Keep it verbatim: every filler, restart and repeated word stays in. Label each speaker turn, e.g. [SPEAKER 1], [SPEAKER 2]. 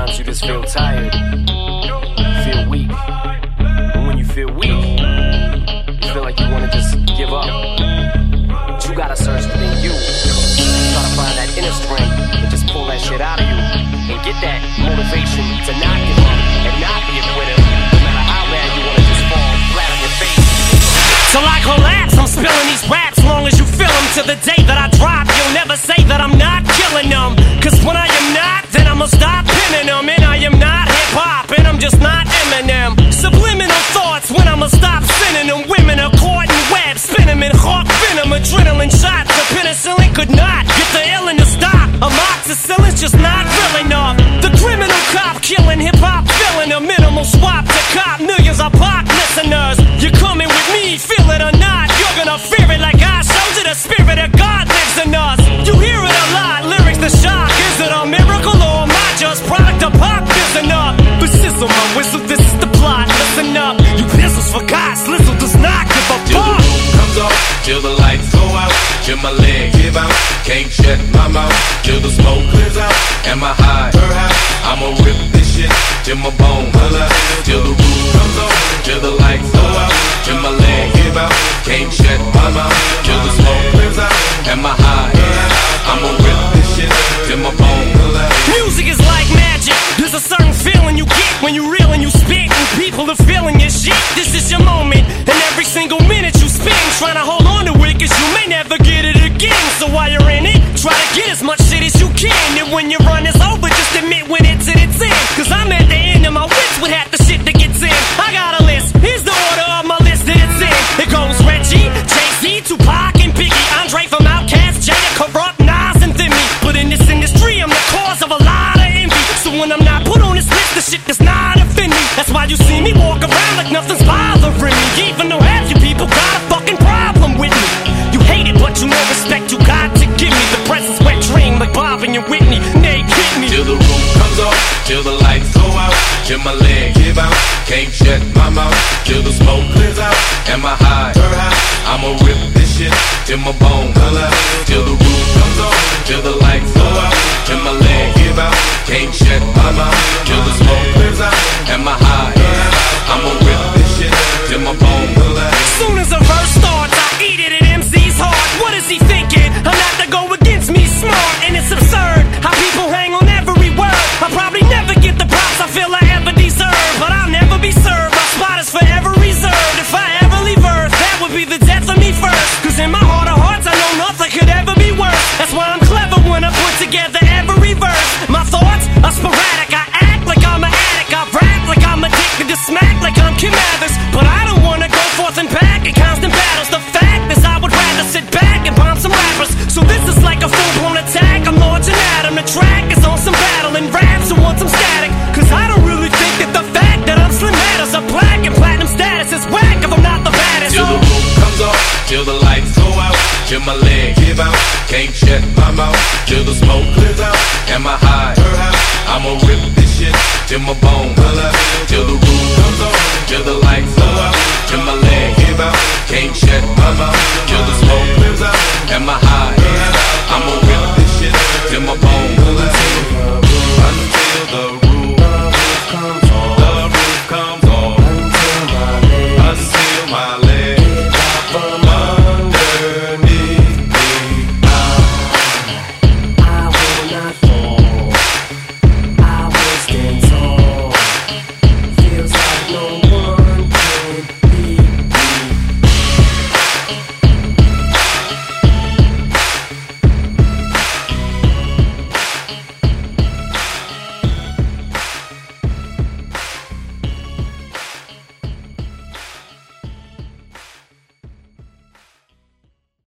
[SPEAKER 1] Sometimes you just feel tired, feel weak. And when you feel weak, you feel like you want to just give up. But you gotta search within you. Try to find that inner strength and just pull that shit out of you. And get that motivation to not give up and not be a quitter. No matter how bad you want to just fall flat on your face.
[SPEAKER 2] Till I collapse, I'm spilling these raps. Long as you feel them, to the day that I drop, you'll never say that I'm not killing them. Cause when I am not, then I'ma stop pinning them. And I am not hip-hop, and I'm just not Eminem. Subliminal thoughts when I'ma stop sending them. Women are caught in webs, spin them in hawk venom. Adrenaline shots, the penicillin could not get the illin to stop. Amoxicillin's just not real enough. The criminal cop killing hip-hop, filling a minimal swap to cop millions of pop listeners. You're coming with me, feel it or not, you're gonna fear it like I showed you. The spirit of God lives in us. You hear it a lot, lyrics the shock. Is it a miracle or am I just product of pop? Listen up, but sizzle my whistle, this is the plot. Listen up, you pistols for God, Slizzle does not give a
[SPEAKER 3] Till
[SPEAKER 2] fuck.
[SPEAKER 3] the roof comes off, till the lights go out, till my legs give out, can't shut my mouth, till the smoke clears out, and my high, her high, I'ma rip this shit, till my bone holla, till the roof comes off, till the lights go out, till my legs give out, can't shut my mouth, till the smoke clears out, and my high, her high, I'ma rip this shit, till my bone holla.
[SPEAKER 2] Music is like magic. There's a certain feeling you get when you reel and you spit, and people are feeling your shit. This is your moment, and every single minute you spend trying to hold on to it, cause you may never get it again. So while you're in it, try to get as much shit as you can. And when your run is over, just admit when it's in its end. Cause I'm at the end of my wits with half the shit that gets in. I got a list, here's the order of my list that it's in. It goes Reggie, Jay-Z, Tupac, and Biggie, Andre from Outkast, Jada, Corrupt, Nas, and Thimmy. But in this industry, I'm the cause of a lot of envy. So when I'm not put on this list, the shit does not offend me. That's why you see me walk around like nothing's bothering me. Even though half you people got a fucking problem with me. You hate it, but you know respect you got to give me. The presence wet dream like Bob and your Whitney. Nay, hit me.
[SPEAKER 3] Till the roof comes off, till the lights go out, till my legs give out, can't shut my mouth, till the smoke clears out, and my high, her high, I'ma rip this shit, till my bone holla, till the roof comes off, till the lights go out, till my legs give out, can't shut my mouth, till the smoke clears out, and my high, her high, I'ma rip this shit, till my bone holla.
[SPEAKER 2] Soon as a verse starts, I eat it at M C's heart. What is he thinking? I'm not to go against me, smart, and it's absurd how people hang on every word. I'll probably never get the props I feel I ever deserve, but I'll never be served. My spot is forever reserved. If I ever leave Earth, that would be the death of me first. Cause in my heart of hearts, I know nothing could ever be worse. That's why I'm clever when I put together every verse. My thoughts are sporadic. I act like I'm an addict. I rap like I'm addicted to smack like I'm Kim Mathers. But I don't wanna go forth and back in constant battles. The fact is I would rather sit back and bomb some rappers. So this is like a full-blown attack. I'm launching at 'em. The track is on some battle and raps who want some static. Cause I don't really think that the fact that I'm Slim matters. A black and platinum status is whack if I'm not the baddest.
[SPEAKER 3] Till the roof comes off, till the lights go out, till my legs give out, can't shut my mouth, till the smoke clears out, and my high, her high, I'ma rip this shit, till my bone